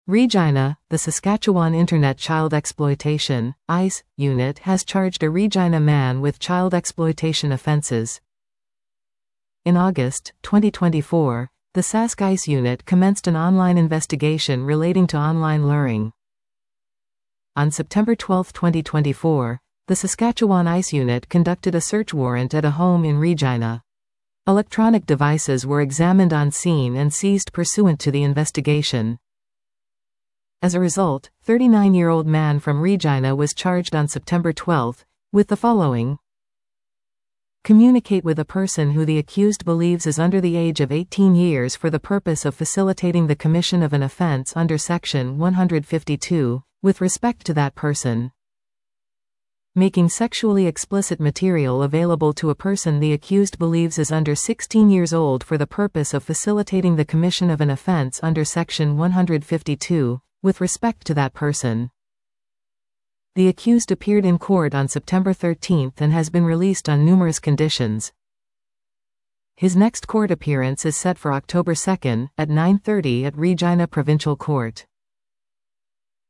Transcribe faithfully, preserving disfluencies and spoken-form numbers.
Regina, the Saskatchewan Internet Child Exploitation (ICE) Unit has charged a Regina man with child exploitation offences. In August twenty twenty-four, the Sask ICE Unit commenced an online investigation relating to online luring. On September twelfth twenty twenty-four, the Saskatchewan ICE Unit conducted a search warrant at a home in Regina. Electronic devices were examined on scene and seized pursuant to the investigation. As a result, thirty-nine-year-old man from Regina was charged on September twelfth, with the following: communicate with a person who the accused believes is under the age of eighteen years for the purpose of facilitating the commission of an offense under Section one hundred fifty-two, with respect to that person. Making sexually explicit material available to a person the accused believes is under sixteen years old for the purpose of facilitating the commission of an offense under Section one hundred fifty-two, with respect to that person. The accused appeared in court on September thirteenth and has been released on numerous conditions. His next court appearance is set for October second, at nine thirty at Regina Provincial Court.